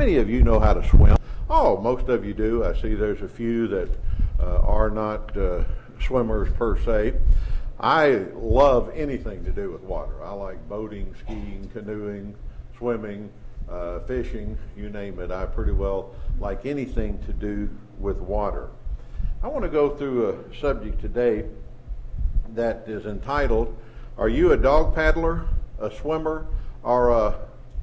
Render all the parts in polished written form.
many of you know how to swim? Oh, most of you do. I see there's a few that are not swimmers per se. I love anything to do with water. I like boating, skiing, canoeing, swimming, fishing, you name it. I pretty well like anything to do with water. I want to go through a subject today that is entitled, Are you a dog paddler, a swimmer, or a...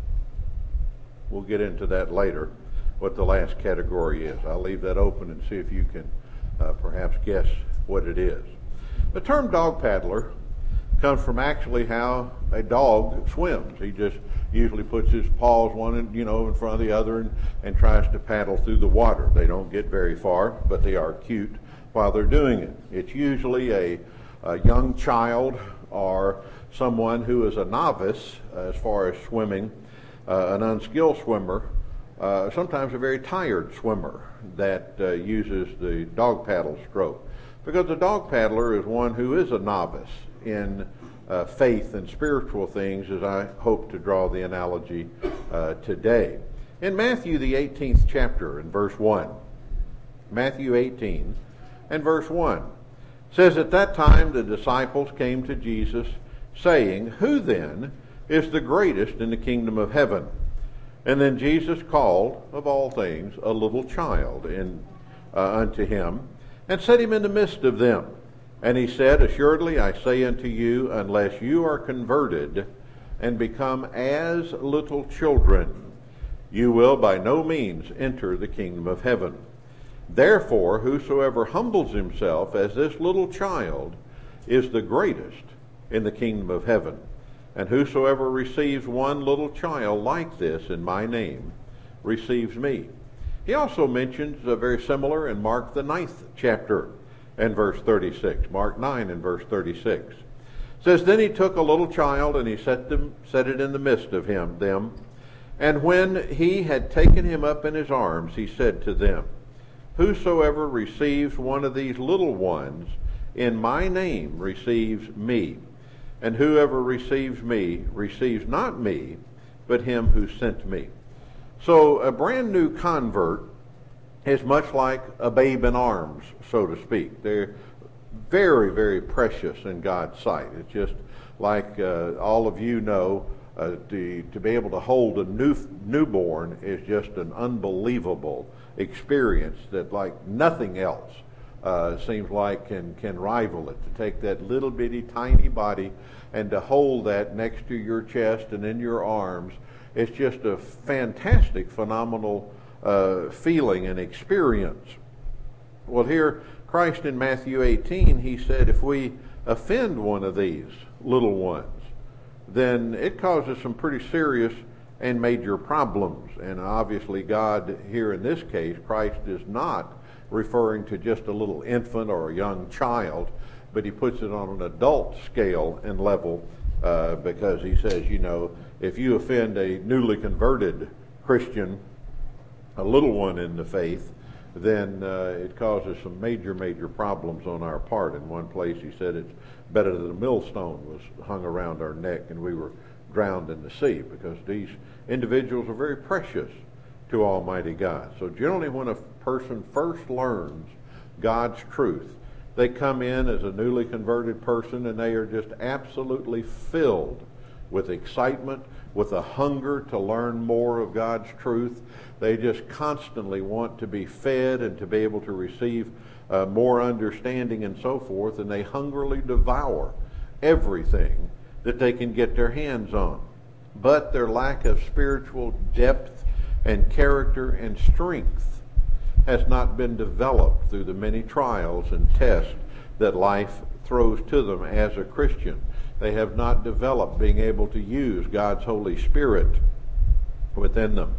We'll get into that later, what the last category is. I'll leave that open and see if you can perhaps guess what it is. The term dog paddler comes from actually how a dog swims. He just usually puts his paws one in front of the other and tries to paddle through the water. They don't get very far, but they are cute while they're doing it. It's usually a young child or someone who is a novice as far as swimming, an unskilled swimmer, sometimes a very tired swimmer that uses the dog paddle stroke. Because the dog paddler is one who is a novice in faith and spiritual things, as I hope to draw the analogy today. In Matthew, the 18th chapter, in verse 1, Matthew 18 and verse 1, says, At that time the disciples came to Jesus, saying, Who then is the greatest in the kingdom of heaven? And then Jesus called, of all things, a little child unto him, and set him in the midst of them. And he said, Assuredly I say unto you, unless you are converted and become as little children, you will by no means enter the kingdom of heaven. Therefore, whosoever humbles himself as this little child is the greatest in the kingdom of heaven. And whosoever receives one little child like this in my name receives me. He also mentions very similar in Mark the 9th chapter and verse 36. Mark 9 and verse 36. It says, Then he took a little child and he set it in the midst of them. And when he had taken him up in his arms, he said to them, Whosoever receives one of these little ones in my name receives me. And whoever receives me receives not me, but him who sent me. So a brand new convert is much like a babe in arms, so to speak. They're very, very precious in God's sight. It's just like all of you know, to be able to hold a newborn is just an unbelievable experience that like nothing else seems like can rival it. To take that little bitty tiny body and to hold that next to your chest and in your arms, it's just a fantastic, phenomenal feeling and experience. Well, here, Christ in Matthew 18, he said, if we offend one of these little ones, then it causes some pretty serious and major problems. And obviously God here in this case, Christ is not referring to just a little infant or a young child, but he puts it on an adult scale and level because he says, if you offend a newly converted Christian, a little one in the faith, then it causes some major, major problems on our part. In one place he said it's better that a millstone was hung around our neck and we were drowned in the sea, because these individuals are very precious to Almighty God. So generally when a person first learns God's truth, they come in as a newly converted person and they are just absolutely filled with excitement, with a hunger to learn more of God's truth. They just constantly want to be fed and to be able to receive more understanding and so forth, and they hungrily devour everything that they can get their hands on. But their lack of spiritual depth and character and strength has not been developed through the many trials and tests that life throws to them as a Christian. They have not developed being able to use God's Holy Spirit within them.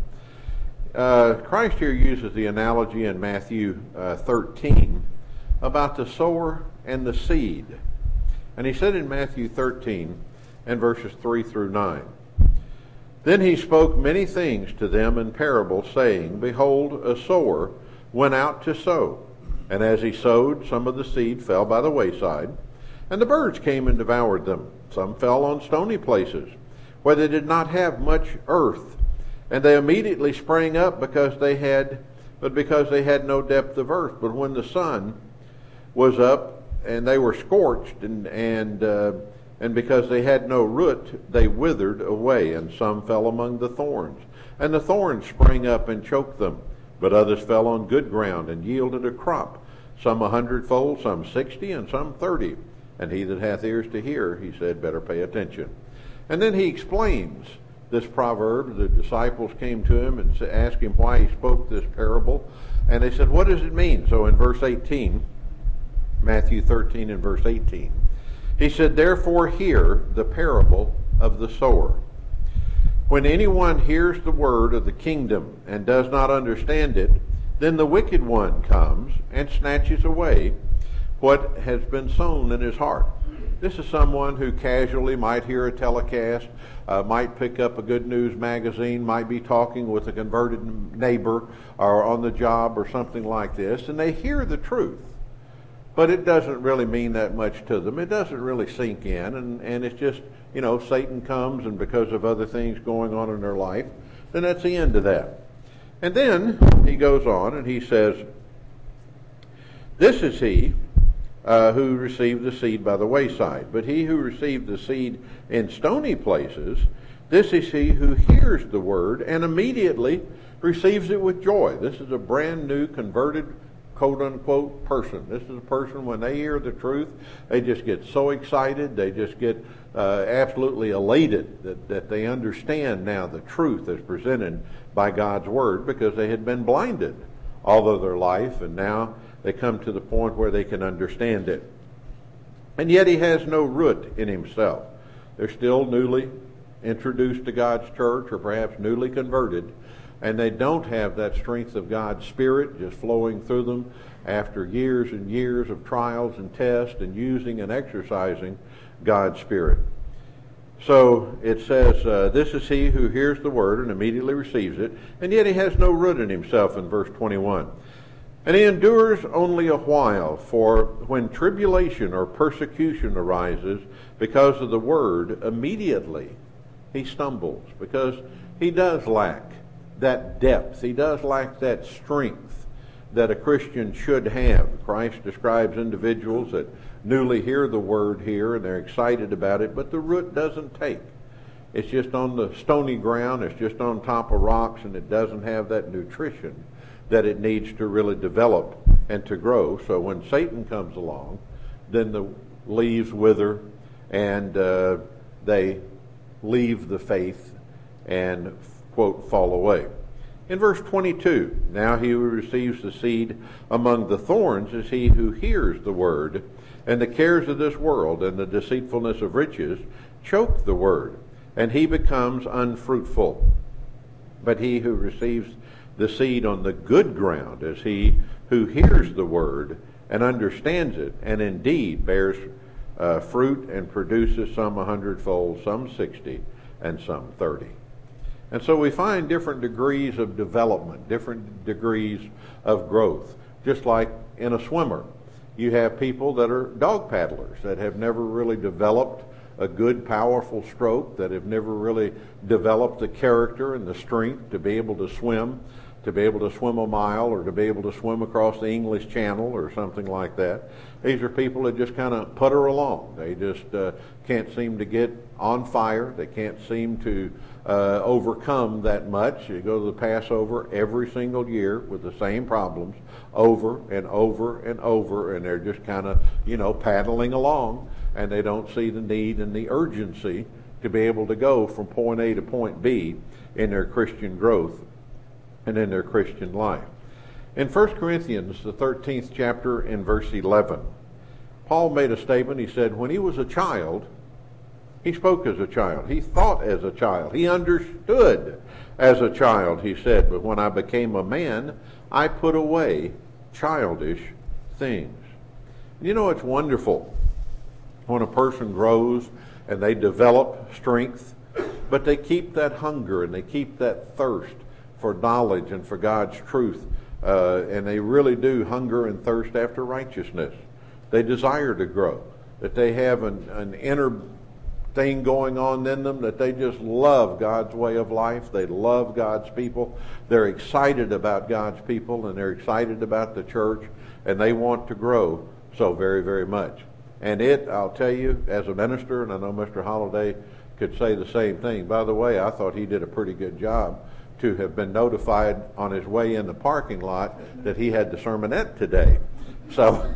Christ here uses the analogy in Matthew 13 about the sower and the seed. And he said in Matthew 13 and verses 3 through 9, Then he spoke many things to them in parables, saying, Behold, a sower went out to sow. And as he sowed, some of the seed fell by the wayside, and the birds came and devoured them. Some fell on stony places, where they did not have much earth. And they immediately sprang up because they had no depth of earth. But when the sun was up and they were scorched, and because they had no root, they withered away, and some fell among the thorns. And the thorns sprang up and choked them. But others fell on good ground and yielded a crop, some 100-fold, some 60, and some 30. And he that hath ears to hear, he said, better pay attention. And then he explains this proverb. The disciples came to him and asked him why he spoke this parable. And they said, what does it mean? So in verse 18, Matthew 13 and verse 18, he said, therefore hear the parable of the sower. When anyone hears the word of the kingdom and does not understand it, then the wicked one comes and snatches away what has been sown in his heart. This is someone who casually might hear a telecast, might pick up a good news magazine, might be talking with a converted neighbor or on the job or something like this, and they hear the truth. But it doesn't really mean that much to them. It doesn't really sink in, and it's just, Satan comes, and because of other things going on in their life, then that's the end of that. And then he goes on and he says, this is he who received the seed by the wayside. But he who received the seed in stony places, this is he who hears the word and immediately receives it with joy. This is a brand new converted, quote-unquote, person. This is a person, when they hear the truth, they just get so excited, they just get absolutely elated that they understand now the truth as presented by God's word, because they had been blinded all of their life, and now they come to the point where they can understand it. And yet he has no root in himself. They're still newly introduced to God's church, or perhaps newly converted, and they don't have that strength of God's Spirit just flowing through them after years and years of trials and tests and using and exercising God's Spirit. So it says, this is he who hears the word and immediately receives it, and yet he has no root in himself in verse 21. And he endures only a while, for when tribulation or persecution arises because of the word, immediately he stumbles, because he does lack that depth. He does lack that strength that a Christian should have. Christ describes individuals that newly hear the word here and they're excited about it, but the root doesn't take. It's just on the stony ground, it's just on top of rocks, and it doesn't have that nutrition that it needs to really develop and to grow. So when Satan comes along, then the leaves wither and they leave the faith and, quote, fall away. In verse 22, now he who receives the seed among the thorns is he who hears the word, and the cares of this world and the deceitfulness of riches choke the word, and he becomes unfruitful. But he who receives the seed on the good ground is he who hears the word and understands it, and indeed bears fruit and produces some 100-fold, some 60, and some 30. And so we find different degrees of development, different degrees of growth. Just like in a swimmer, you have people that are dog paddlers that have never really developed a good, powerful stroke, that have never really developed the character and the strength to be able to swim a mile, or to be able to swim across the English Channel or something like that. These are people that just kind of putter along. They just can't seem to get on fire. They can't seem to overcome that much. You go to the Passover every single year with the same problems over and over and over, and they're just kind of, paddling along, and they don't see the need and the urgency to be able to go from point A to point B in their Christian growth and in their Christian life. In 1 Corinthians, the 13th chapter, in verse 11, Paul made a statement. He said, when he was a child, he spoke as a child. He thought as a child. He understood as a child, he said. But when I became a man, I put away childish things. It's wonderful when a person grows and they develop strength, but they keep that hunger and they keep that thirst for knowledge and for God's truth. And they really do hunger and thirst after righteousness. They desire to grow, that they have an inner thing going on in them, that they just love God's way of life. They love God's people. They're excited about God's people, and they're excited about the church, and they want to grow so very, very much. And I'll tell you, as a minister, and I know Mr. Holliday could say the same thing. By the way, I thought he did a pretty good job to have been notified on his way in the parking lot that he had the sermonette today. So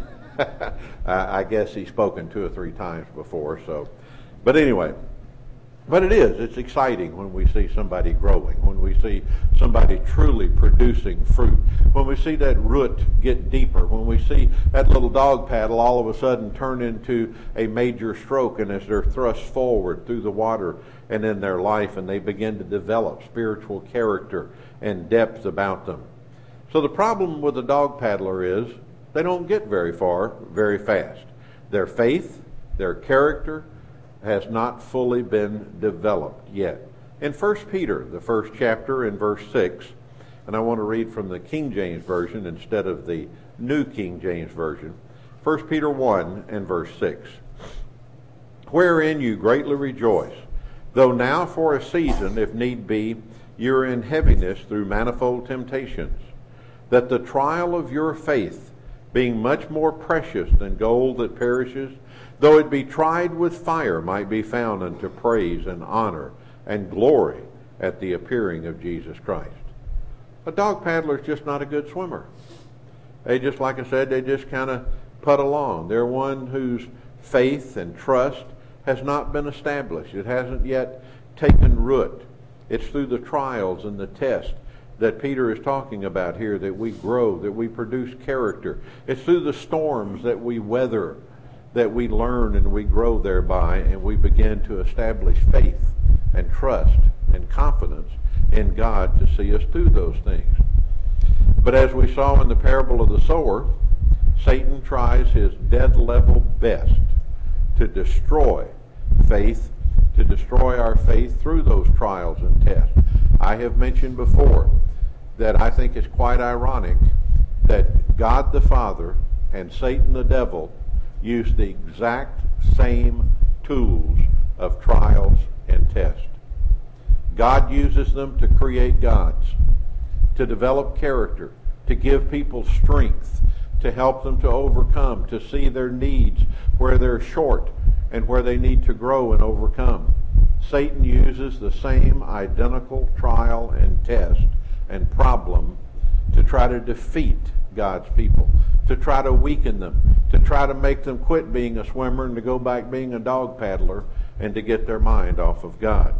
I guess he's spoken 2 or 3 times before. But anyway, it's exciting when we see somebody growing, when we see somebody truly producing fruit, when we see that root get deeper, when we see that little dog paddle all of a sudden turn into a major stroke, and as they're thrust forward through the water and in their life, and they begin to develop spiritual character and depth about them. So the problem with a dog paddler is they don't get very far very fast. Their faith, their character has not fully been developed yet. In 1 Peter, the first chapter, in verse 6, and I want to read from the King James Version instead of the New King James Version, 1 Peter 1 and verse 6. Wherein you greatly rejoice, though now for a season, if need be, you are in heaviness through manifold temptations, that the trial of your faith, being much more precious than gold that perishes, though it be tried with fire, might be found unto praise and honor and glory at the appearing of Jesus Christ. A dog paddler is just not a good swimmer. They just, like I said, they just kind of put along. They're one whose faith and trust has not been established. It hasn't yet taken root. It's through the trials and the tests that Peter is talking about here that we grow, that we produce character. It's through the storms that we weather, that we learn and we grow thereby, and we begin to establish faith and trust and confidence in God to see us through those things. But as we saw in the parable of the sower, Satan tries his dead level best to destroy faith, to destroy our faith through those trials and tests. I have mentioned before that I think it's quite ironic that God the Father and Satan the devil use the exact same tools of trials and tests. God uses them to create gods, to develop character, to give people strength, to help them to overcome, to see their needs where they're short and where they need to grow and overcome. Satan uses the same identical trial and test and problem to try to defeat God's people, to try to weaken them, to try to make them quit being a swimmer and to go back being a dog paddler and to get their mind off of God.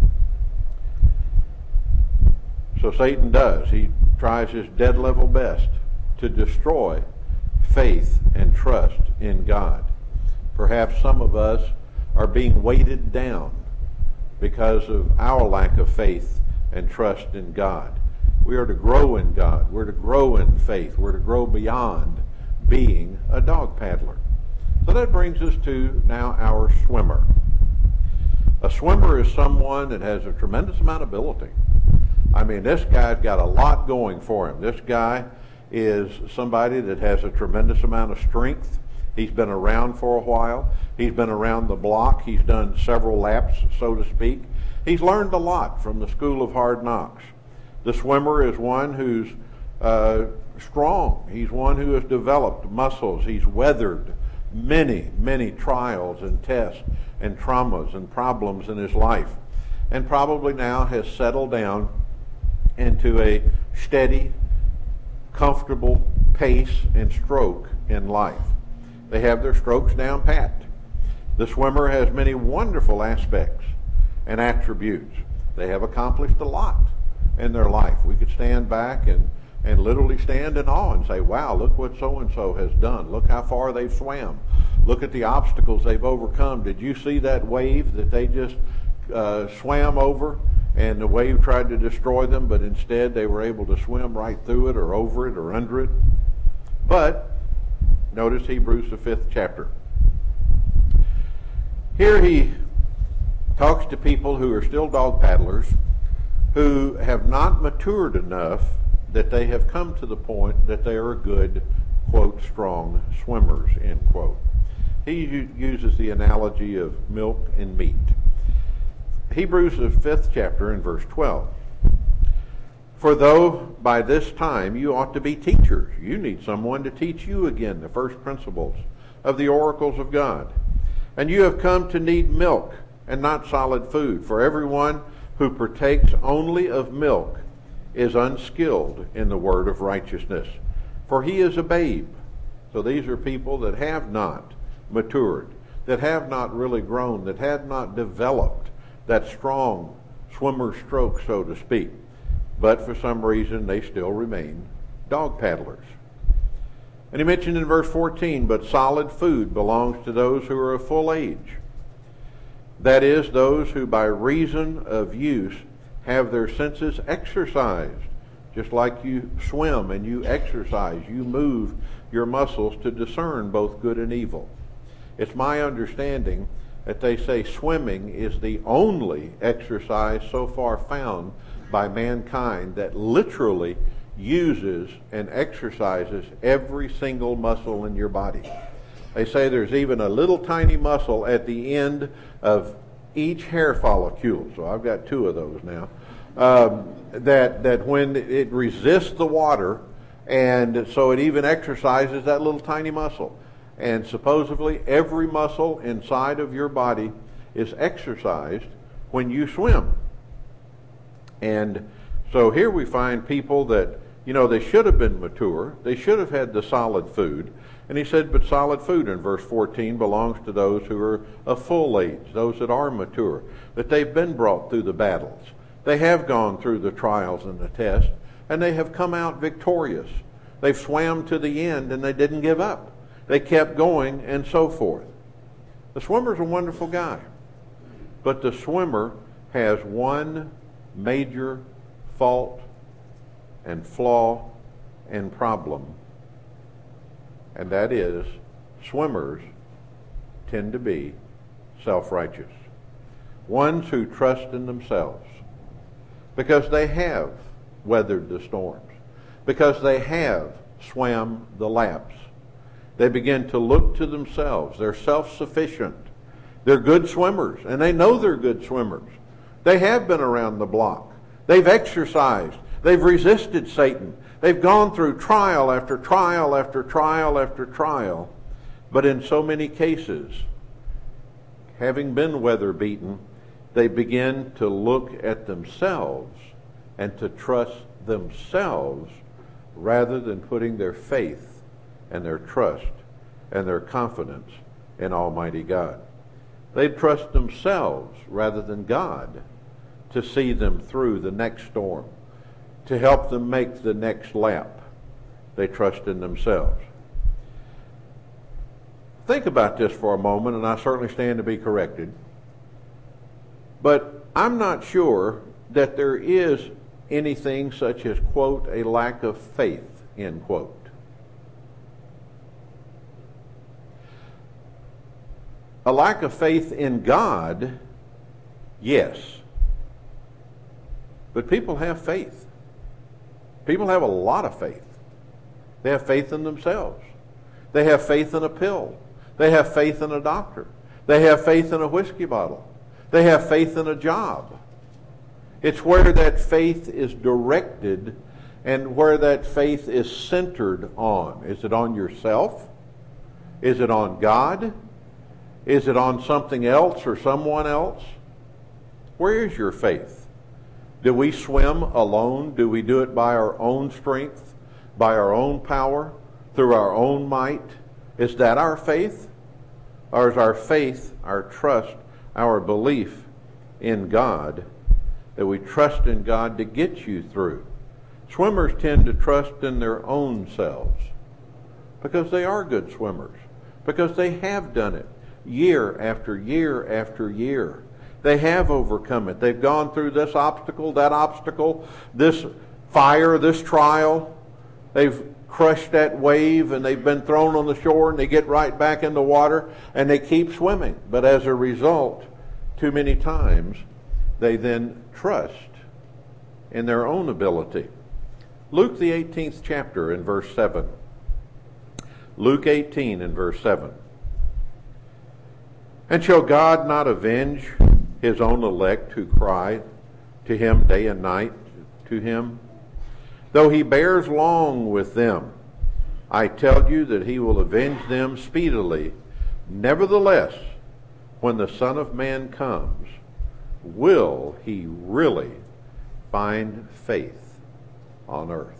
So Satan does. He tries his dead level best to destroy faith and trust in God. Perhaps some of us are being weighted down because of our lack of faith and trust in God. We are to grow in God. We're to grow in faith. We're to grow beyond being a dog paddler. So that brings us to now our swimmer. A swimmer is someone that has a tremendous amount of ability. I mean, this guy's got a lot going for him. This guy is somebody that has a tremendous amount of strength. He's been around for a while. He's been around the block. He's done several laps, so to speak. He's learned a lot from the School of Hard Knocks. The swimmer is one who's strong. He's one who has developed muscles. He's weathered many, many trials and tests and traumas and problems in his life, and probably now has settled down into a steady, comfortable pace and stroke in life. They have their strokes down pat. The swimmer has many wonderful aspects and attributes. They have accomplished a lot in their life. We could stand back and literally stand in awe and say, wow, look what so-and-so has done. Look how far they've swam. Look at the obstacles they've overcome. Did you see that wave that they just swam over? And the wave tried to destroy them, but instead they were able to swim right through it or over it or under it. But notice Hebrews, the 5th chapter. Here he talks to people who are still dog paddlers, who have not matured enough that they have come to the point that they are good, quote, strong swimmers, end quote. He uses the analogy of milk and meat. Hebrews, the 5th chapter, in verse 12. For though by this time you ought to be teachers, you need someone to teach you again the first principles of the oracles of God. And you have come to need milk and not solid food. For everyone who partakes only of milk is unskilled in the word of righteousness, for he is a babe. So these are people that have not matured, that have not really grown, that have not developed that strong swimmer stroke, so to speak. But for some reason, they still remain dog paddlers. And he mentioned in verse 14, but solid food belongs to those who are of full age. That is, those who by reason of use have their senses exercised. Just like you swim and you exercise, you move your muscles to discern both good and evil. It's my understanding that they say swimming is the only exercise so far found by mankind that literally uses and exercises every single muscle in your body. They say there's even a little tiny muscle at the end of each hair follicle. So I've got 2 of those now. That when it resists the water, and so it even exercises that little tiny muscle. And supposedly every muscle inside of your body is exercised when you swim. And so here we find people that, they should have been mature. They should have had the solid food. And he said, but solid food in verse 14 belongs to those who are of full age, those that are mature, that they've been brought through the battles. They have gone through the trials and the tests, and they have come out victorious. They've swam to the end, and they didn't give up. They kept going, and so forth. The swimmer's a wonderful guy, but the swimmer has one major fault and flaw and problem, and that is swimmers tend to be self-righteous, ones who trust in themselves because they have weathered the storms, because they have swam the laps. They begin to look to themselves. They're self-sufficient. They're good swimmers, and they know they're good swimmers. They have been around the block. They've exercised. They've resisted Satan. They've gone through trial after trial after trial after trial. But in so many cases, having been weather beaten, they begin to look at themselves and to trust themselves rather than putting their faith and their trust and their confidence in Almighty God. They trust themselves rather than God to see them through the next storm, to help them make the next lap. They trust in themselves. Think about this for a moment, and I certainly stand to be corrected. But I'm not sure that there is anything such as, quote, a lack of faith, end quote. A lack of faith in God, yes. But people have faith. People have a lot of faith. They have faith in themselves. They have faith in a pill. They have faith in a doctor. They have faith in a whiskey bottle. They have faith in a job. It's where that faith is directed and where that faith is centered on. Is it on yourself? Is it on God? Is it on something else or someone else? Where is your faith? Do we swim alone? Do we do it by our own strength, by our own power, through our own might? Is that our faith? Or is our faith, our trust, our belief in God, that we trust in God to get you through? Swimmers tend to trust in their own selves because they are good swimmers, because they have done it year after year after year. They have overcome it. They've gone through this obstacle, this fire, this trial. They've crushed that wave and they've been thrown on the shore and they get right back in the water and they keep swimming. But as a result, too many times, they then trust in their own ability. Luke the 18th chapter in verse 7. Luke 18 in verse 7. And shall God not avenge his own elect who cry to him day and night to him? Though he bears long with them, I tell you that he will avenge them speedily. Nevertheless, when the Son of Man comes, will he really find faith on earth?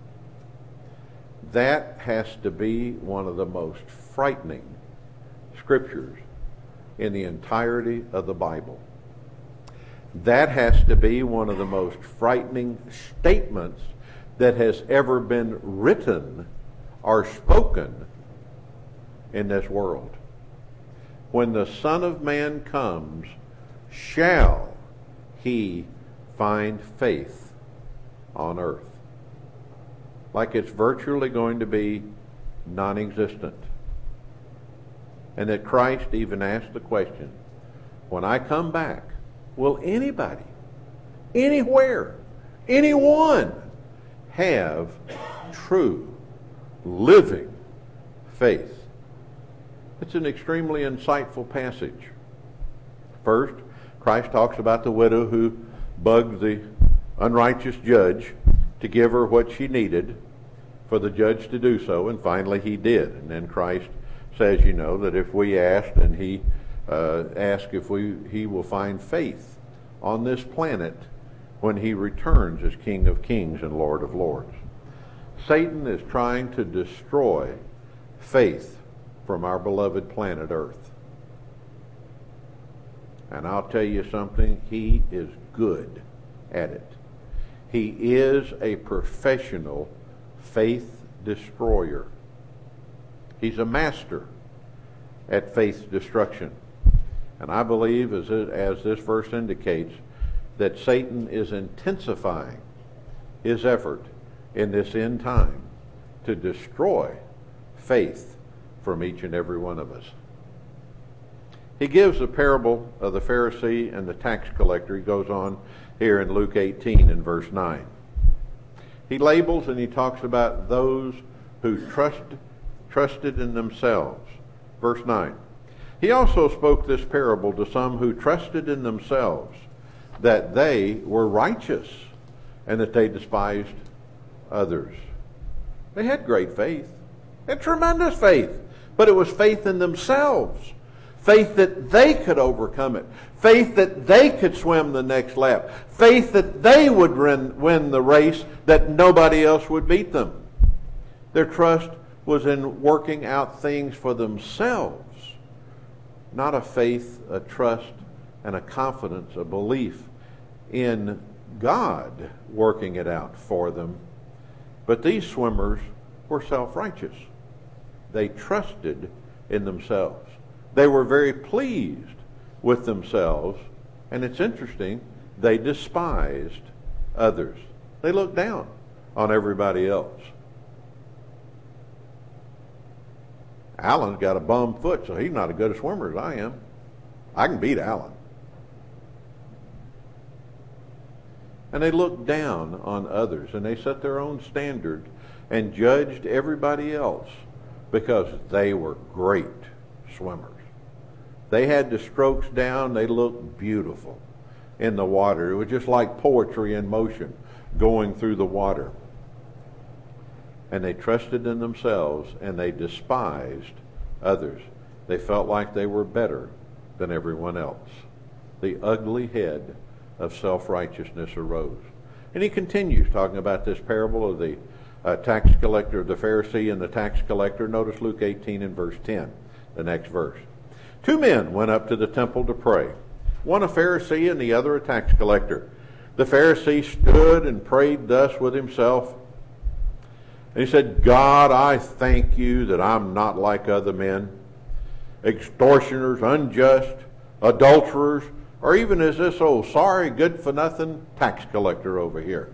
That has to be one of the most frightening scriptures in the entirety of the Bible. That has to be one of the most frightening statements that has ever been written or spoken in this world. When the Son of Man comes, shall he find faith on earth? Like it's virtually going to be non-existent. And that Christ even asked the question, when I come back, will anybody, anywhere, anyone have true, living faith? It's an extremely insightful passage. First, Christ talks about the widow who bugged the unrighteous judge to give her what she needed for the judge to do so, and finally he did. And then Christ says, that if we ask, and he asks if he will find faith on this planet when he returns as King of Kings and Lord of Lords. Satan is trying to destroy faith from our beloved planet Earth. And I'll tell you something, he is good at it. He is a professional faith destroyer. He's a master at faith destruction. And I believe, as this verse indicates, that Satan is intensifying his effort in this end time to destroy faith from each and every one of us. He gives the parable of the Pharisee and the tax collector. He goes on here in Luke 18 in verse 9. He labels and he talks about those who trusted in themselves. Verse 9. He also spoke this parable to some who trusted in themselves that they were righteous and that they despised others. They had great faith. They had tremendous faith. But it was faith in themselves. Faith that they could overcome it. Faith that they could swim the next lap. Faith that they would win the race, that nobody else would beat them. Their trust was in working out things for themselves. Not a faith, a trust, and a confidence, a belief in God working it out for them. But these swimmers were self-righteous. They trusted in themselves. They were very pleased with themselves. And it's interesting, they despised others. They looked down on everybody else. Alan's got a bum foot, so he's not as good a swimmer as I am. I can beat Alan. And they looked down on others, and they set their own standard and judged everybody else because they were great swimmers. They had the strokes down. They looked beautiful in the water. It was just like poetry in motion going through the water. And they trusted in themselves, and they despised others. They felt like they were better than everyone else. The ugly head of self-righteousness arose. And he continues talking about this parable of the tax collector, the Pharisee and the tax collector. Notice Luke 18 and verse 10, the next verse. 2 men went up to the temple to pray, one a Pharisee and the other a tax collector. The Pharisee stood and prayed thus with himself. And he said, God, I thank you that I'm not like other men, extortioners, unjust, adulterers, or even as this old sorry, good-for-nothing tax collector over here.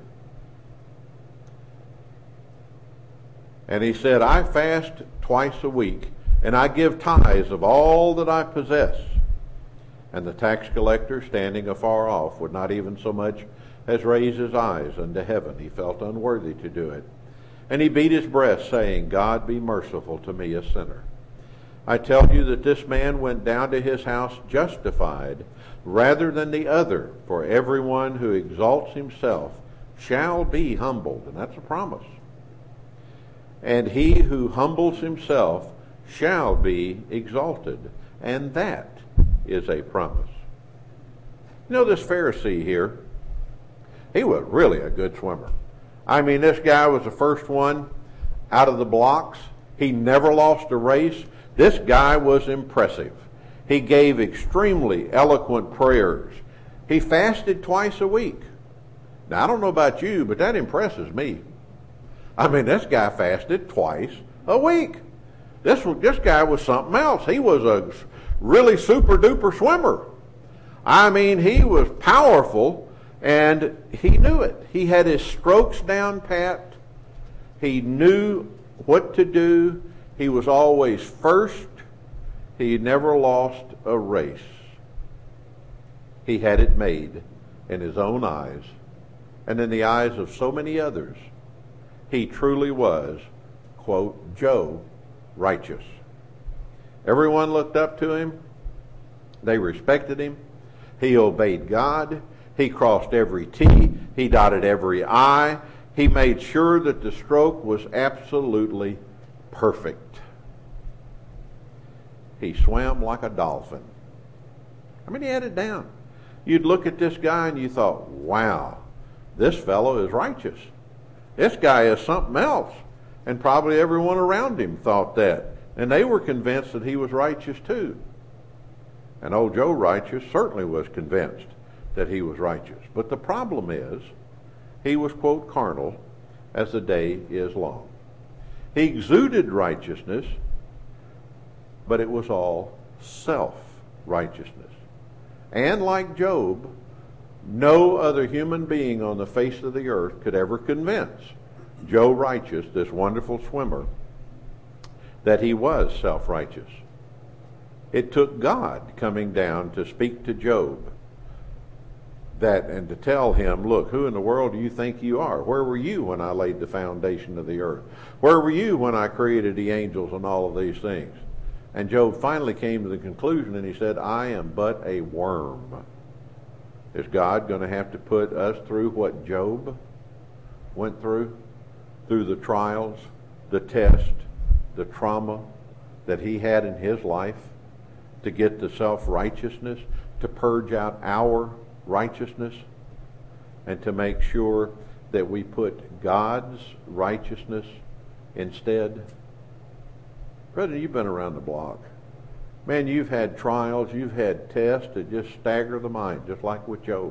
And he said, I fast twice a week, and I give tithes of all that I possess. And the tax collector, standing afar off, would not even so much as raise his eyes unto heaven. He felt unworthy to do it. And he beat his breast, saying, God be merciful to me, a sinner. I tell you that this man went down to his house justified rather than the other. For everyone who exalts himself shall be humbled. And that's a promise. And he who humbles himself shall be exalted. And that is a promise. You know, this Pharisee here, he was really a good swimmer. I mean, this guy was the first one out of the blocks. He never lost a race. This guy was impressive. He gave extremely eloquent prayers. He fasted twice a week. Now, I don't know about you, but that impresses me. I mean, this guy fasted twice a week. This guy was something else. He was a really super duper swimmer. I mean, he was powerful, and he knew it. He had his strokes down pat. He knew what to do. He was always first. He never lost a race. He had it made in his own eyes and in the eyes of so many others. He truly was, quote, Joe, righteous. Everyone looked up to him. They respected him. He obeyed God. He crossed every T. He dotted every I. He made sure that the stroke was absolutely perfect. He swam like a dolphin. I mean, he had it down. You'd look at this guy and you thought, wow, this fellow is righteous. This guy is something else. And probably everyone around him thought that. And they were convinced that he was righteous too. And old Joe Righteous certainly was convinced that he was righteous. But the problem is, he was, quote, carnal as the day is long. He exuded righteousness, but it was all self-righteousness. And like Job, no other human being on the face of the earth could ever convince Joe Righteous, this wonderful swimmer, that he was self-righteous. It took God coming down to speak to Job and to tell him, look, who in the world do you think you are? Where were you when I laid the foundation of the earth? Where were you when I created the angels and all of these things? And Job finally came to the conclusion and he said, I am but a worm. Is God going to have to put us through what Job went through? Through the trials, the test, the trauma that he had in his life to get the self-righteousness, to purge out our righteousness, and to make sure that we put God's righteousness instead? President, you've been around the block. Man, you've had trials, you've had tests that just stagger the mind, just like with Job.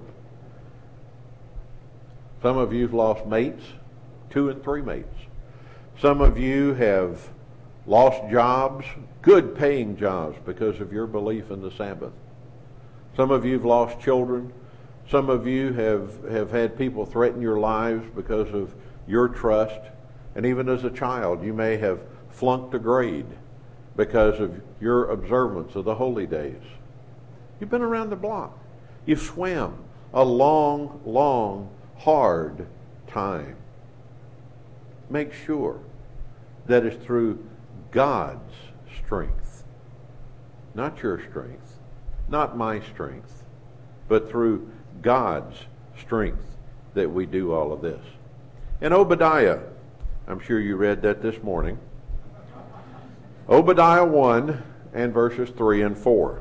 Some of you have lost mates, 2 and 3 mates. Some of you have lost jobs, good paying jobs, because of your belief in the Sabbath. Some of you have lost children. Some of you have had people threaten your lives because of your trust. And even as a child, you may have flunked a grade because of your observance of the holy days. You've been around the block. You've swam a long, long, hard time. Make sure that it's through God's strength, not your strength, not my strength, but through God's strength that we do all of this. In Obadiah, I'm sure you read that this morning, Obadiah 1 and verses 3 and 4.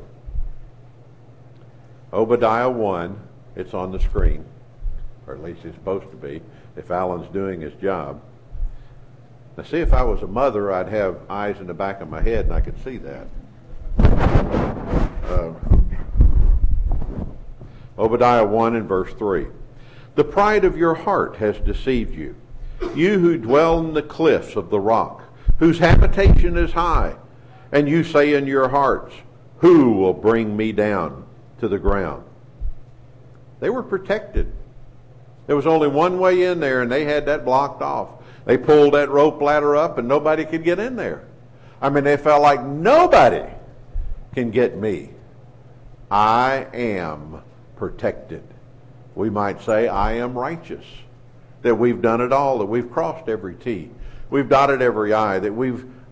Obadiah 1, it's on the screen, or at least it's supposed to be, if Alan's doing his job. Now see, if I was a mother, I'd have eyes in the back of my head and I could see that. Obadiah 1 and verse 3. The pride of your heart has deceived you, you who dwell in the cliffs of the rock, whose habitation is high, and you say in your hearts, who will bring me down to the ground? They were protected. There was only one way in there, and they had that blocked off. They pulled that rope ladder up, and nobody could get in there. I mean, they felt like nobody can get me. I am protected. We might say, I am righteous. That we've done it all, that we've crossed every T. We've dotted every I, that we've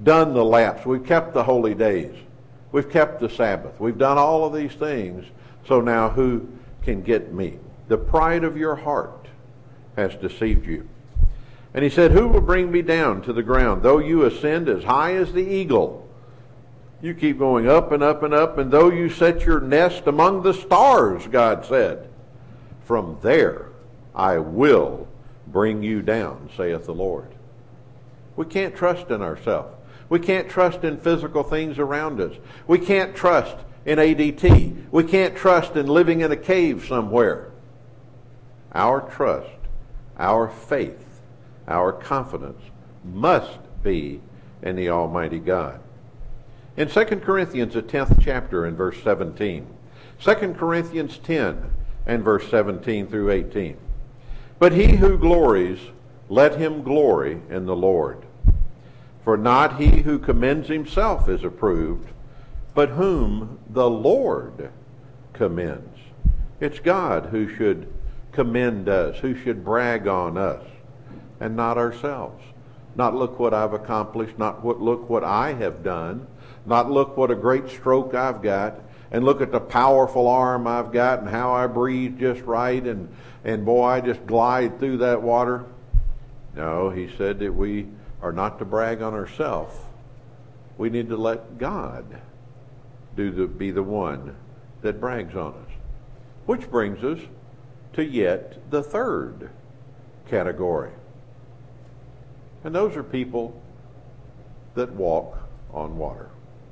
done the laps. We've kept the holy days. We've kept the Sabbath. We've done all of these things. So now who can get me? The pride of your heart has deceived you. And he said, who will bring me down to the ground? Though you ascend as high as the eagle, you keep going up and up and up, and though you set your nest among the stars, God said, from there I will bring you down, saith the Lord. We can't trust in ourselves. We can't trust in physical things around us. We can't trust in ADT. We can't trust in living in a cave somewhere. Our trust, our faith, our confidence must be in the Almighty God. In 2 Corinthians, the 10th chapter, and verse 17. 2 Corinthians 10 and verse 17 through 18. But he who glories, let him glory in the Lord. For not he who commends himself is approved, but whom the Lord commends. It's God who should commend us, who should brag on us, and not ourselves. Not look what I've accomplished, not look what I have done, not look what a great stroke I've got, and look at the powerful arm I've got and how I breathe just right, and boy, I just glide through that water. No, he said that we are not to brag on ourselves. We need to let God be the one that brags on us. Which brings us to yet the third category. And those are people that walk on water.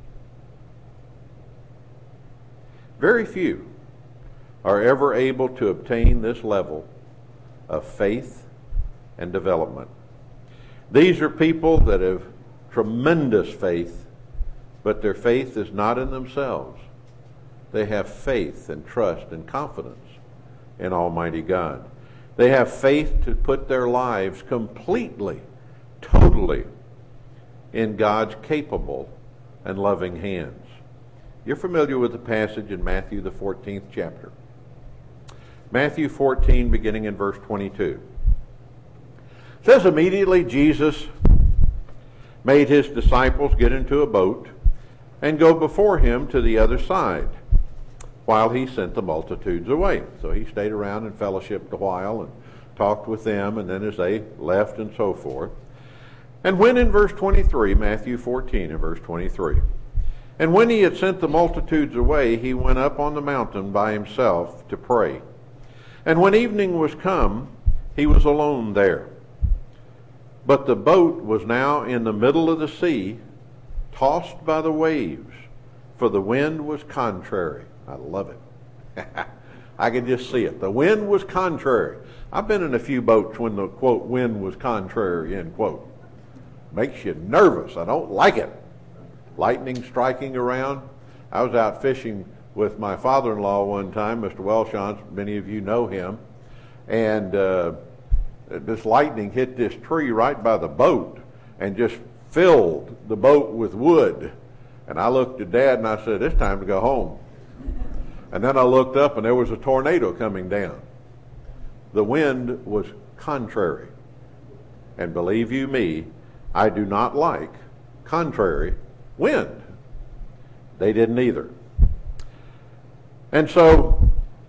Very few are ever able to obtain this level of faith and development. These are people that have tremendous faith, but their faith is not in themselves. They have faith and trust and confidence in Almighty God. They have faith to put their lives completely, totally in God's capable and loving hands. You're familiar with the passage in Matthew, the 14th chapter. Matthew 14, beginning in verse 22. It says, immediately Jesus made his disciples get into a boat and go before him to the other side, while he sent the multitudes away. So he stayed around and fellowshiped a while and talked with them, and then as they left and so forth. And when in verse 23, Matthew 14 and verse 23, and when he had sent the multitudes away, he went up on the mountain by himself to pray. And when evening was come, he was alone there. But the boat was now in the middle of the sea, tossed by the waves, for the wind was contrary. I love it. I can just see it. The wind was contrary. I've been in a few boats when the, quote, wind was contrary, end quote. Makes you nervous. I don't like it. Lightning striking around. I was out fishing with my father-in-law one time, Mr. Welshon. Many of you know him. And this lightning hit this tree right by the boat and just filled the boat with wood. And I looked at Dad and I said, it's time to go home. And then I looked up and there was a tornado coming down. The wind was contrary. And believe you me, I do not like contrary wind. They didn't either. And so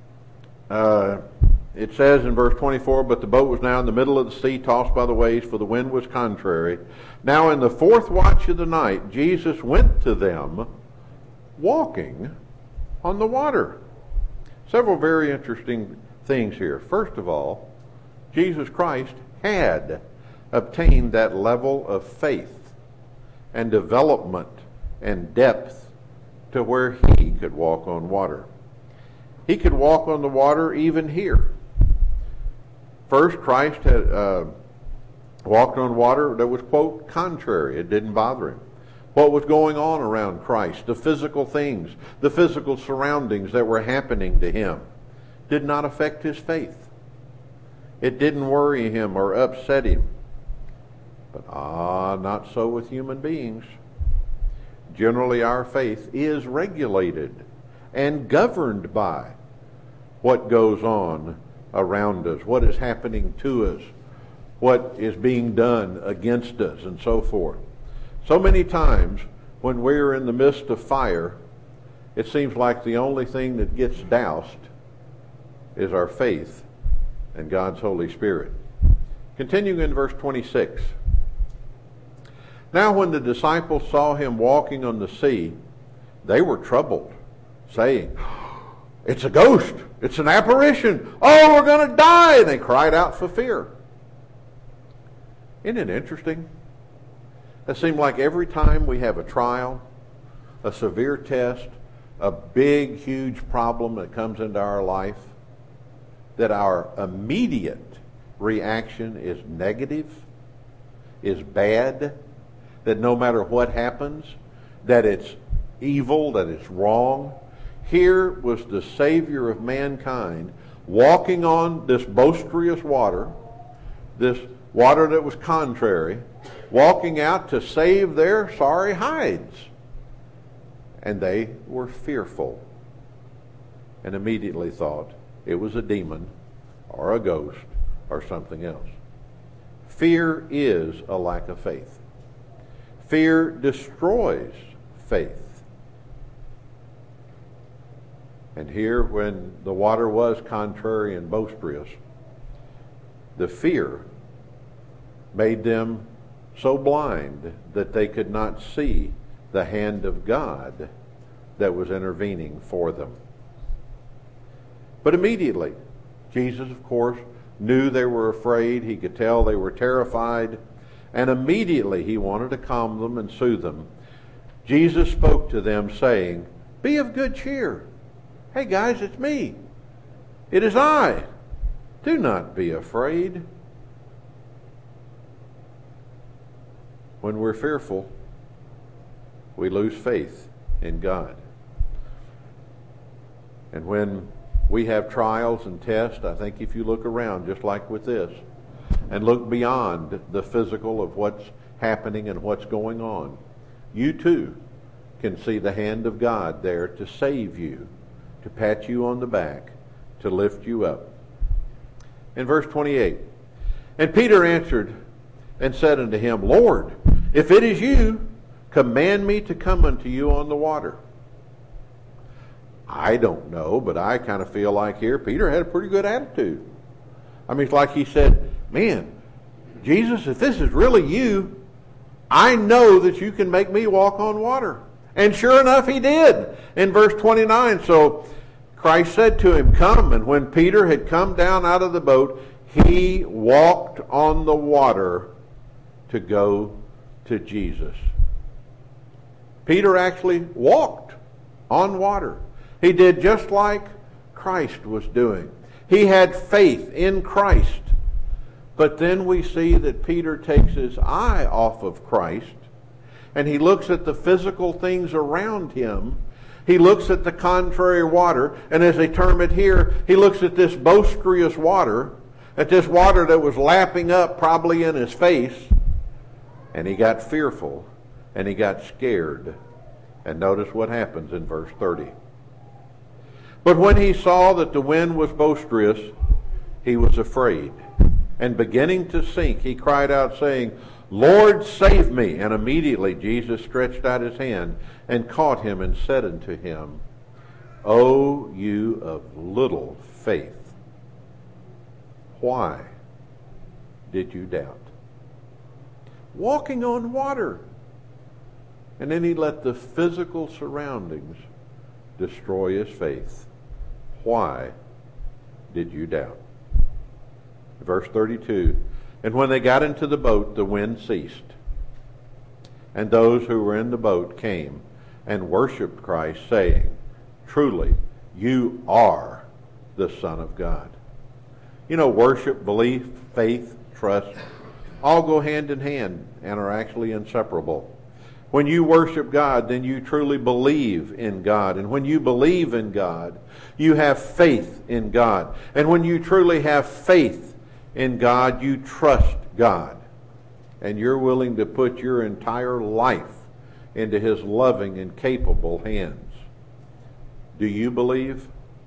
it says in verse 24, but the boat was now in the middle of the sea, tossed by the waves, for the wind was contrary. Now in the fourth watch of the night, Jesus went to them walking on the water. Several very interesting things here. First of all, Jesus Christ had obtained that level of faith and development and depth to where he could walk on water. He could walk on the water even here. First, Christ had walked on water that was, quote, contrary. It didn't bother him. What was going on around Christ, the physical things, the physical surroundings that were happening to him, did not affect his faith. It didn't worry him or upset him. But not so with human beings. Generally, our faith is regulated and governed by what goes on around us, what is happening to us, what is being done against us, and so forth. So many times when we're in the midst of fire, it seems like the only thing that gets doused is our faith and God's Holy Spirit. Continuing in verse 26. Now when the disciples saw him walking on the sea, they were troubled, saying, "It's a ghost! It's an apparition! Oh, we're going to die!" And they cried out for fear. Isn't it interesting? It seems like every time we have a trial, a severe test, a big, huge problem that comes into our life, that our immediate reaction is negative, is bad, that no matter what happens, that it's evil, that it's wrong. Here was the Savior of mankind walking on this boisterous water, this water that was contrary, walking out to save their sorry hides. And they were fearful and immediately thought it was a demon or a ghost or something else. Fear is a lack of faith. Fear destroys faith. And here, when the water was contrary and boisterous, the fear made them so blind that they could not see the hand of God that was intervening for them. But immediately, Jesus, of course, knew they were afraid. He could tell they were terrified. And immediately he wanted to calm them and soothe them. Jesus spoke to them saying, "Be of good cheer. Hey guys, it's me. It is I. Do not be afraid." When we're fearful, we lose faith in God. And when we have trials and tests, I think if you look around, just like with this, and look beyond the physical of what's happening and what's going on, you too can see the hand of God there to save you, to pat you on the back, to lift you up. In verse 28, "And Peter answered and said unto him, Lord, if it is you, command me to come unto you on the water." I don't know, but I kind of feel like here Peter had a pretty good attitude. I mean, it's like he said, "Man, Jesus, if this is really you, I know that you can make me walk on water." And sure enough, he did. In verse 29, so Christ said to him, "Come." And when Peter had come down out of the boat, he walked on the water to go to Jesus. Peter actually walked on water. He did just like Christ was doing. He had faith in Christ. But then we see that Peter takes his eye off of Christ and he looks at the physical things around him. He looks at the contrary water, and as they term it here, he looks at this boisterous water, at this water that was lapping up probably in his face, and he got fearful and he got scared. And notice what happens in verse 30. "But when he saw that the wind was boisterous, he was afraid. And beginning to sink, he cried out, saying, Lord, save me. And immediately Jesus stretched out his hand and caught him and said unto him, O you of little faith, why did you doubt?" Walking on water. And then he let the physical surroundings destroy his faith. Why did you doubt? Verse 32, "And when they got into the boat, the wind ceased. And those who were in the boat came and worshipped Christ, saying, Truly, you are the Son of God." You know, worship, belief, faith, trust, all go hand in hand and are actually inseparable. When you worship God, then you truly believe in God. And when you believe in God, you have faith in God. And when you truly have faith in God, you trust God. And you're willing to put your entire life into His loving and capable hands. Do you believe?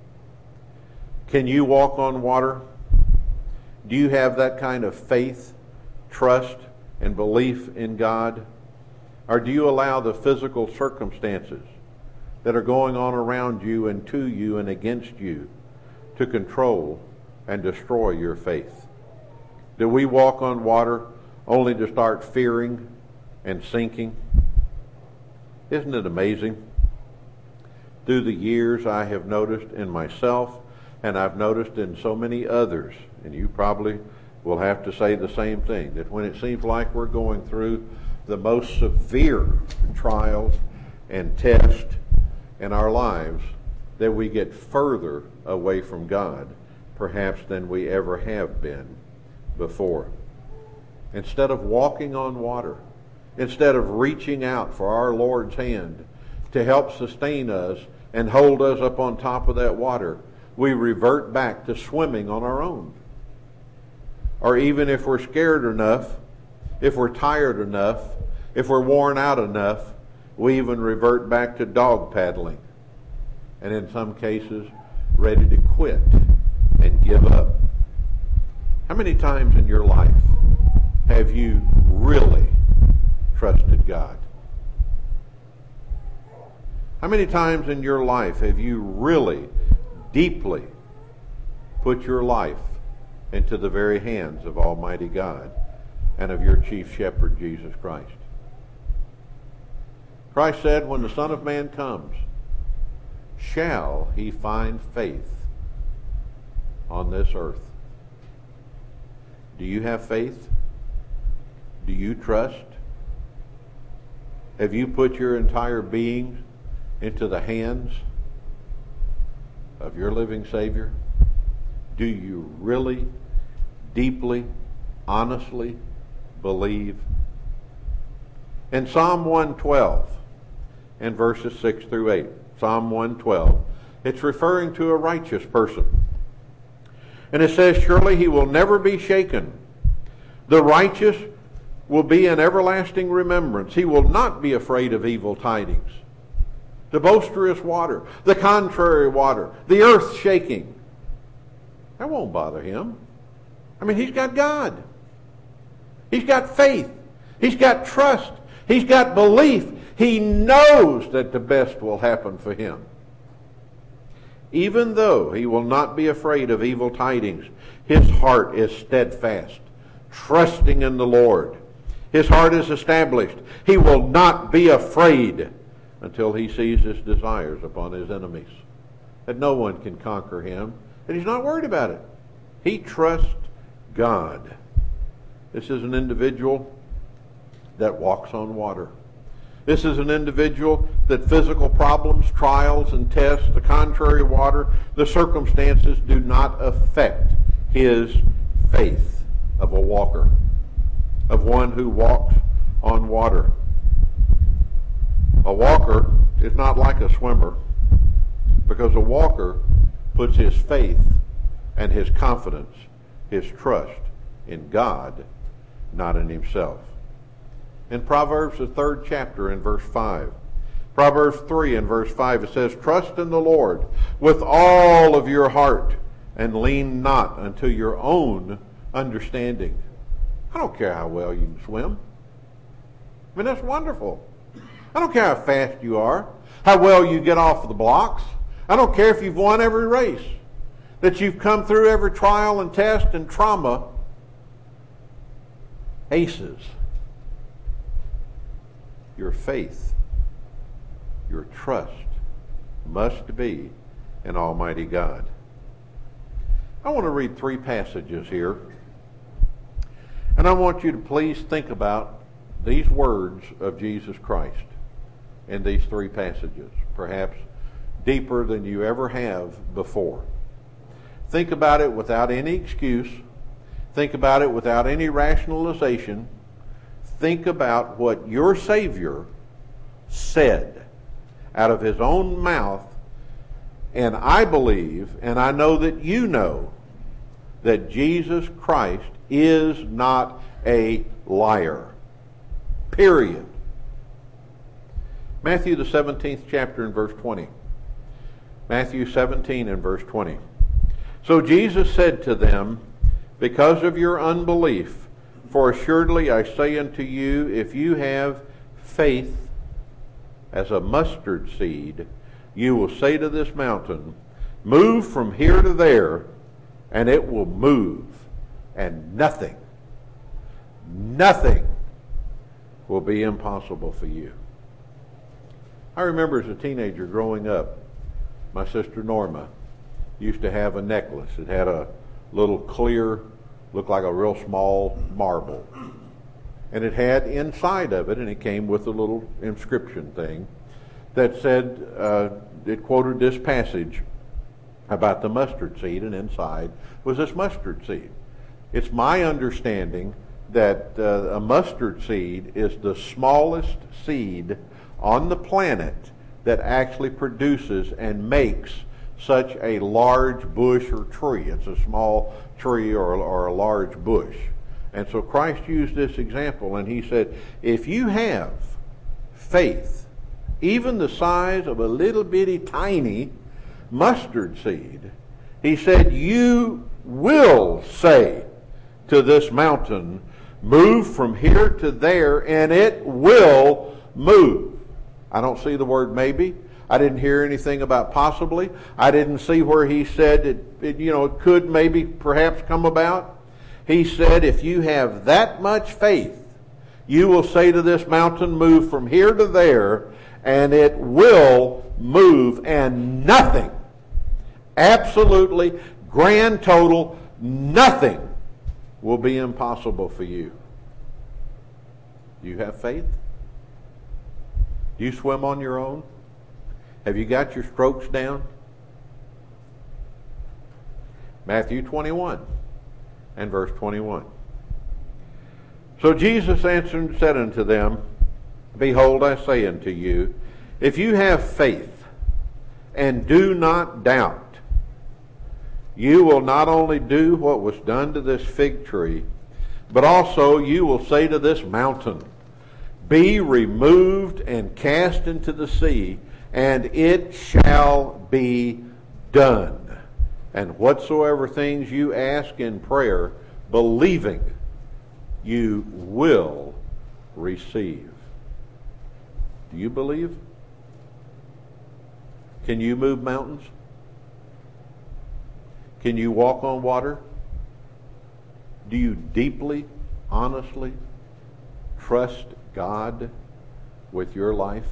Can you walk on water? Do you have that kind of faith, trust, and belief in God? Or do you allow the physical circumstances that are going on around you and to you and against you to control and destroy your faith? Do we walk on water only to start fearing and sinking? Isn't it amazing? Through the years, I have noticed in myself, and I've noticed in so many others, and you probably will have to say the same thing, that when it seems like we're going through the most severe trials and tests in our lives, that we get further away from God, perhaps than we ever have been before. Instead of walking on water, instead of reaching out for our Lord's hand to help sustain us and hold us up on top of that water, we revert back to swimming on our own. Or even if we're scared enough, if we're tired enough, if we're worn out enough, we even revert back to dog paddling. And in some cases, ready to quit and give up. How many times in your life have you really trusted God? How many times in your life have you really, deeply put your life into the very hands of Almighty God and of your chief shepherd, Jesus Christ? Christ said, when the Son of Man comes, shall he find faith on this earth? Do you have faith? Do you trust? Have you put your entire being into the hands of your living Savior? Do you really, deeply, honestly believe? In Psalm 112, and verses 6 through 8, Psalm 112, it's referring to a righteous person. And it says, surely he will never be shaken. The righteous will be in everlasting remembrance. He will not be afraid of evil tidings. The boisterous water, the contrary water, the earth shaking. That won't bother him. I mean, he's got God. He's got faith. He's got trust. He's got belief. He knows that the best will happen for him. Even though he will not be afraid of evil tidings, his heart is steadfast, trusting in the Lord. His heart is established. He will not be afraid until he sees his desires upon his enemies. That no one can conquer him. And he's not worried about it. He trusts God. This is an individual that walks on water. This is an individual that physical problems, trials, and tests, the contrary water, the circumstances do not affect his faith of a walker, of one who walks on water. A walker is not like a swimmer, because a walker puts his faith and his confidence, his trust in God, not in himself. In Proverbs, the 3rd chapter, in verse 5, Proverbs 3 and verse 5, it says, trust in the Lord with all of your heart, and lean not unto your own understanding. I don't care how well you can swim. I mean, that's wonderful. I don't care how fast you are, how well you get off the blocks. I don't care if you've won every race, that you've come through every trial and test and trauma. Aces. Your faith, your trust must be in Almighty God. I want to read 3 passages here, and I want you to please think about these words of Jesus Christ in these 3 passages, perhaps deeper than you ever have before. Think about it without any excuse. Think about it without any rationalization. Think about what your Savior said out of his own mouth, and I believe, and I know that you know, that Jesus Christ is not a liar. Period. Matthew the 17th chapter and verse 20. Matthew 17 and verse 20. So Jesus said to them, because of your unbelief, for assuredly I say unto you, if you have faith as a mustard seed, you will say to this mountain, move from here to there, and it will move, and nothing will be impossible for you. I remember as a teenager growing up, my sister Norma used to have a necklace. It had a little clear, looked like a real small marble. And it had inside of it, and it came with a little inscription thing that said, it quoted this passage about the mustard seed, and inside was this mustard seed. It's my understanding that a mustard seed is the smallest seed on the planet that actually produces and makes such a large bush or tree. It's a small tree or a large bush. And so Christ used this example, and he said, if you have faith, even the size of a little bitty tiny mustard seed, he said, you will say to this mountain, move from here to there, and it will move. I don't see the word maybe. I didn't hear anything about possibly. I didn't see where he said it could maybe perhaps come about. He said, if you have that much faith, you will say to this mountain, move from here to there, and it will move, and nothing, absolutely, grand total, nothing will be impossible for you. Do you have faith? Do you swim on your own? Have you got your strokes down? Matthew 21 and verse 21. So Jesus answered and said unto them, behold, I say unto you, if you have faith and do not doubt, you will not only do what was done to this fig tree, but also you will say to this mountain, be removed and cast into the sea, and it shall be done. And whatsoever things you ask in prayer, believing, you will receive. Do you believe? Can you move mountains? Can you walk on water? Do you deeply, honestly trust God with your life?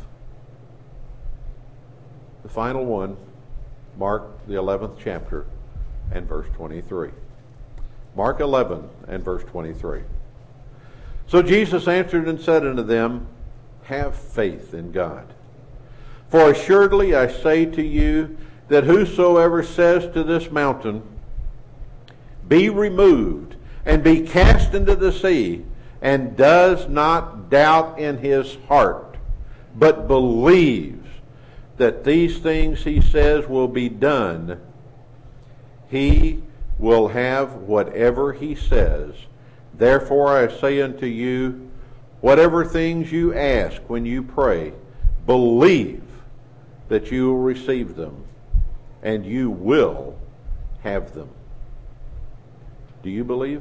The final one, Mark the 11th chapter and verse 23. Mark 11 and verse 23. So Jesus answered and said unto them, have faith in God. For assuredly I say to you, that whosoever says to this mountain, be removed and be cast into the sea, and does not doubt in his heart, but believes that these things he says will be done, he will have whatever he says. Therefore I say unto you, whatever things you ask when you pray, believe that you will receive them, and you will have them. Do you believe?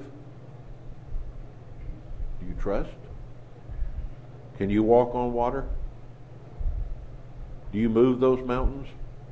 Do you trust? Can you walk on water? Do you move those mountains?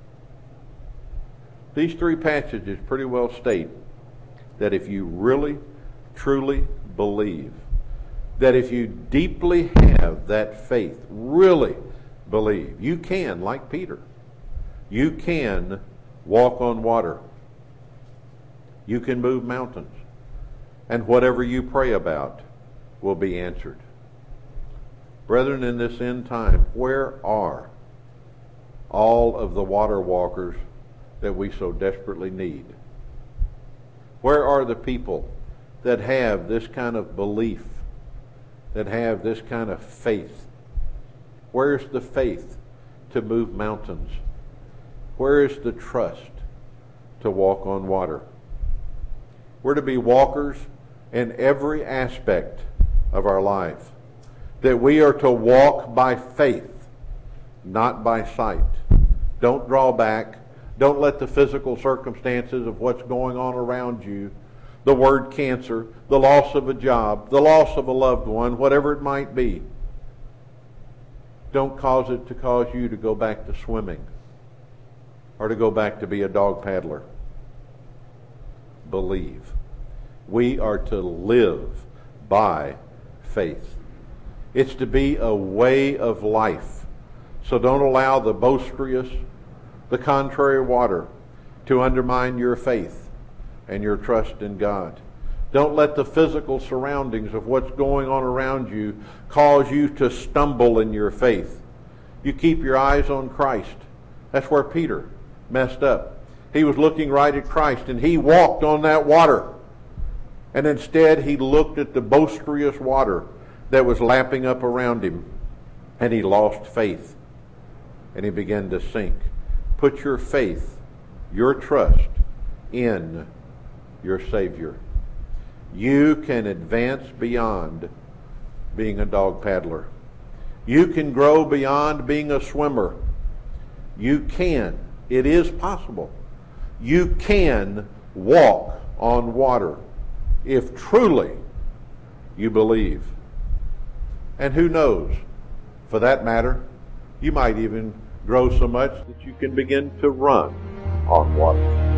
These three passages pretty well state that if you really, truly believe, that if you deeply have that faith, really believe, you can, like Peter, you can walk on water. You can move mountains. And whatever you pray about will be answered. Brethren, in this end time, where are all of the water walkers that we so desperately need? Where are the people that have this kind of belief, that have this kind of faith? Where's the faith to move mountains? Where is the trust to walk on water? We're to be walkers in every aspect of our life. That we are to walk by faith, not by sight. Don't draw back. Don't let the physical circumstances of what's going on around you, the word cancer, the loss of a job, the loss of a loved one, whatever it might be, don't cause it to cause you to go back to swimming or to go back to be a dog paddler. Believe. We are to live by faith. It's to be a way of life. So don't allow the boisterous, the contrary water to undermine your faith and your trust in God. Don't let the physical surroundings of what's going on around you cause you to stumble in your faith. You keep your eyes on Christ. That's where Peter messed up. He was looking right at Christ, and he walked on that water. And instead, he looked at the boisterous water that was lapping up around him, and he lost faith, and he began to sink. Put your faith, your trust in your Savior. You can advance beyond being a dog paddler. You can grow beyond being a swimmer. You can. It is possible. You can walk on water if truly you believe. And who knows, for that matter, you might even grow so much that you can begin to run on water.